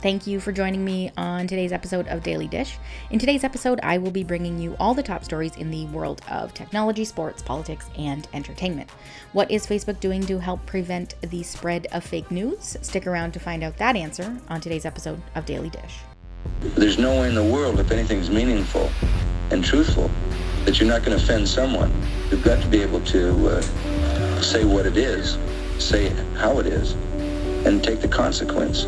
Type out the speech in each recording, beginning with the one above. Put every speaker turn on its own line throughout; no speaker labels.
Thank you for joining me on today's episode of Daily Dish. In today's episode, I will be bringing you all the top stories in the world of technology, sports, politics, and entertainment. What is Facebook doing to help prevent the spread of fake news? Stick around to find out that answer on today's episode of Daily Dish.
There's no way in the world, if anything's meaningful and truthful, that you're not going to offend someone. You've got to be able to say what it is, say how it is, and take the consequence.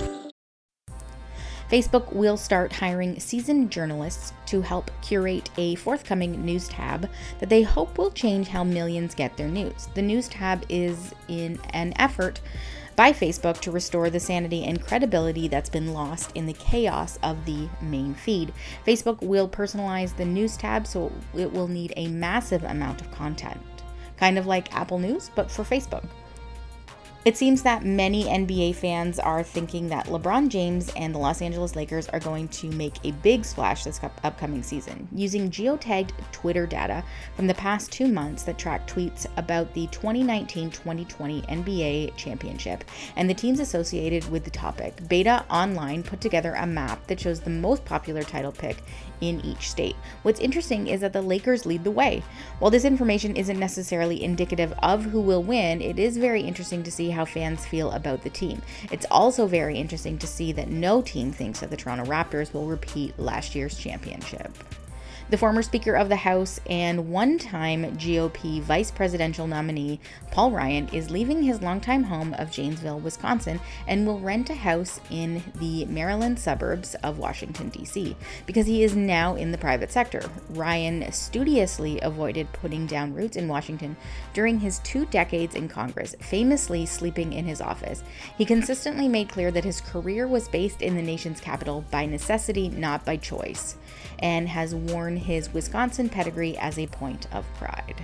Facebook will start hiring seasoned journalists to help curate a forthcoming news tab that they hope will change how millions get their news. The news tab is in an effort by Facebook to restore the sanity and credibility that's been lost in the chaos of the main feed. Facebook will personalize the news tab, so it will need a massive amount of content, kind of like Apple News, but for Facebook. It seems that many NBA fans are thinking that LeBron James and the Los Angeles Lakers are going to make a big splash this upcoming season. Using geotagged Twitter data from the past 2 months that track tweets about the 2019-2020 NBA championship and the teams associated with the topic, Beta Online put together a map that shows the most popular title pick in each state. What's interesting is that the Lakers lead the way. While this information isn't necessarily indicative of who will win, it is very interesting to see how fans feel about the team. It's also very interesting to see that no team thinks that the Toronto Raptors will repeat last year's championship. The former Speaker of the House and one-time GOP vice presidential nominee, Paul Ryan, is leaving his longtime home of Janesville, Wisconsin, and will rent a house in the Maryland suburbs of Washington, D.C., because he is now in the private sector. Ryan studiously avoided putting down roots in Washington during his 2 decades in Congress, famously sleeping in his office. He consistently made clear that his career was based in the nation's capital by necessity, not by choice, and has worn his Wisconsin pedigree as a point of pride.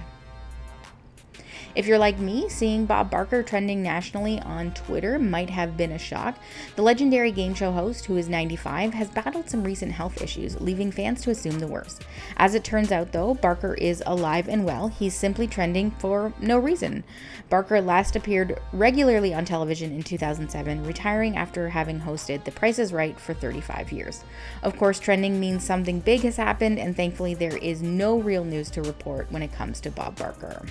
If you're like me, seeing Bob Barker trending nationally on Twitter might have been a shock. The legendary game show host, who is 95, has battled some recent health issues, leaving fans to assume the worst. As it turns out, though, Barker is alive and well. He's simply trending for no reason. Barker last appeared regularly on television in 2007, retiring after having hosted The Price is Right for 35 years. Of course, trending means something big has happened, and thankfully there is no real news to report when it comes to Bob Barker.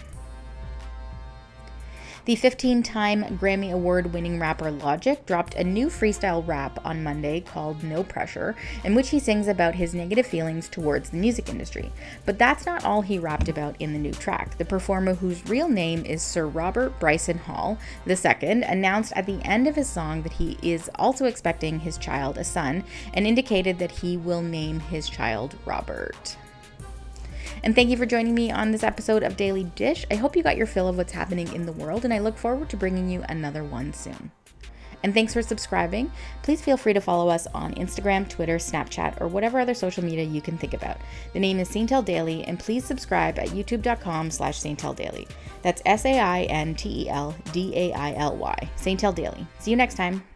The 15-time Grammy Award-winning rapper Logic dropped a new freestyle rap on Monday called No Pressure, in which he sings about his negative feelings towards the music industry. But that's not all he rapped about in the new track. The performer, whose real name is Sir Robert Bryson Hall II, announced at the end of his song that he is also expecting his child a son, and indicated that he will name his child Robert. And thank you for joining me on this episode of Daily Dish. I hope you got your fill of what's happening in the world, and I look forward to bringing you another one soon. And thanks for subscribing. Please feel free to follow us on Instagram, Twitter, Snapchat, or whatever other social media you can think about. The name is Saintel Daily, and please subscribe at youtube.com/Saintel Daily. That's SAINTELDAILY. Saintel Daily. See you next time.